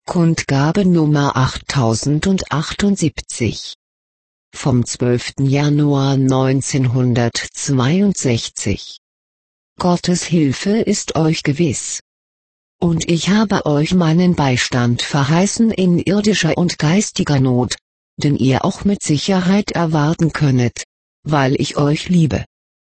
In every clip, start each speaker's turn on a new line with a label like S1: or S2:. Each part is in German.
S1: Kundgabe Nummer 8078 vom 12. Januar 1962. Gottes Hilfe ist euch gewiss. Und ich habe euch meinen Beistand verheißen in irdischer und geistiger Not, den ihr auch mit Sicherheit erwarten könnet, weil ich euch liebe.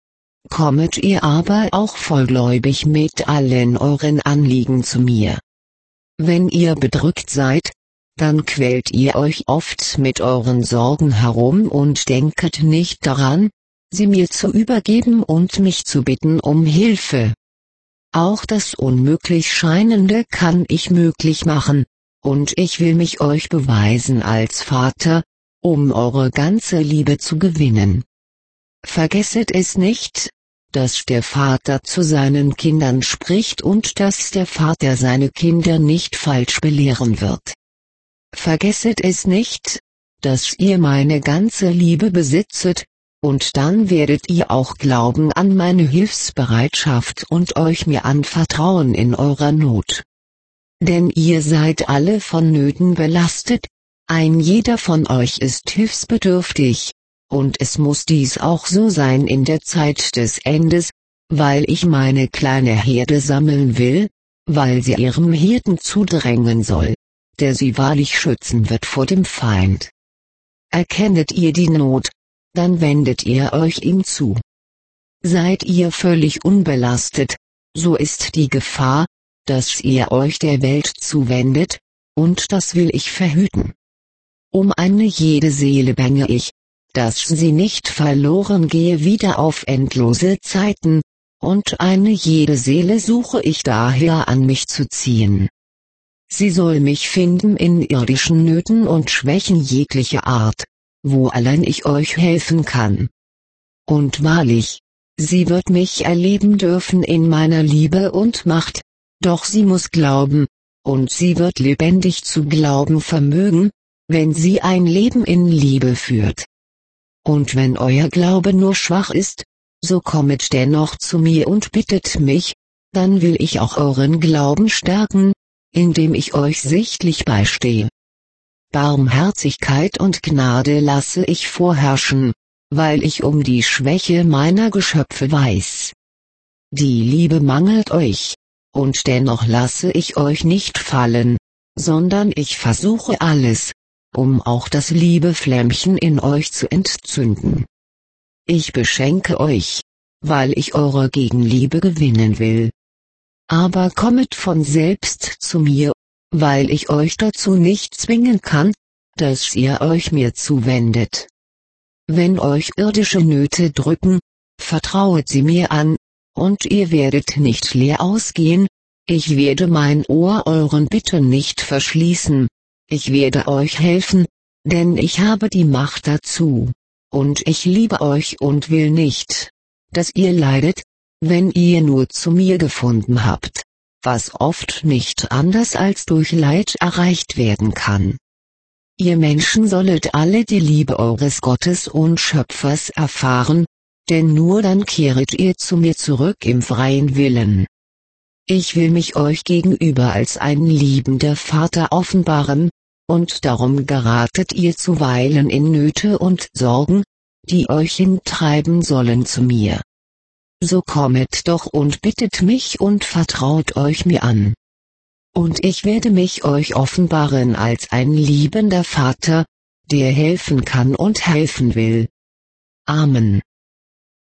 S1: Kommet ihr aber auch vollgläubig mit allen euren Anliegen zu mir. Wenn ihr bedrückt seid, dann quält ihr euch oft mit euren Sorgen herum und denket nicht daran, sie mir zu übergeben und mich zu bitten um Hilfe. Auch das unmöglich Scheinende kann ich möglich machen, und ich will mich euch beweisen als Vater, um eure ganze Liebe zu gewinnen. Vergesset es nicht, dass der Vater zu seinen Kindern spricht und dass der Vater seine Kinder nicht falsch belehren wird. Vergesset es nicht, dass ihr meine ganze Liebe besitzet, und dann werdet ihr auch glauben an meine Hilfsbereitschaft und euch mir anvertrauen in eurer Not. Denn ihr seid alle von Nöten belastet, ein jeder von euch ist hilfsbedürftig, und es muss dies auch so sein in der Zeit des Endes, weil ich meine kleine Herde sammeln will, weil sie ihrem Hirten zudrängen soll, der sie wahrlich schützen wird vor dem Feind. Erkennet ihr die Not, dann wendet ihr euch ihm zu. Seid ihr völlig unbelastet, so ist die Gefahr, dass ihr euch der Welt zuwendet, und das will ich verhüten. Um eine jede Seele bange ich, dass sie nicht verloren gehe wieder auf endlose Zeiten, und eine jede Seele suche ich daher an mich zu ziehen. Sie soll mich finden in irdischen Nöten und Schwächen jeglicher Art, wo allein ich euch helfen kann. Und wahrlich, sie wird mich erleben dürfen in meiner Liebe und Macht, doch sie muss glauben, und sie wird lebendig zu glauben vermögen, wenn sie ein Leben in Liebe führt. Und wenn euer Glaube nur schwach ist, so kommet dennoch zu mir und bittet mich, dann will ich auch euren Glauben stärken, indem ich euch sichtlich beistehe. Barmherzigkeit und Gnade lasse ich vorherrschen, weil ich um die Schwäche meiner Geschöpfe weiß. Die Liebe mangelt euch, und dennoch lasse ich euch nicht fallen, sondern ich versuche alles, um auch das Liebeflämmchen in euch zu entzünden. Ich beschenke euch, weil ich eure Gegenliebe gewinnen will. Aber kommet von selbst zu mir, weil ich euch dazu nicht zwingen kann, dass ihr euch mir zuwendet. Wenn euch irdische Nöte drücken, vertrauet sie mir an, und ihr werdet nicht leer ausgehen, ich werde mein Ohr euren Bitten nicht verschließen. Ich werde euch helfen, denn ich habe die Macht dazu, und ich liebe euch und will nicht, dass ihr leidet, wenn ihr nur zu mir gefunden habt, was oft nicht anders als durch Leid erreicht werden kann. Ihr Menschen sollet alle die Liebe eures Gottes und Schöpfers erfahren, denn nur dann kehret ihr zu mir zurück im freien Willen. Ich will mich euch gegenüber als ein liebender Vater offenbaren, und darum geratet ihr zuweilen in Nöte und Sorgen, die euch hintreiben sollen zu mir. So kommet doch und bittet mich und vertraut euch mir an. Und ich werde mich euch offenbaren als ein liebender Vater, der helfen kann und helfen will. Amen.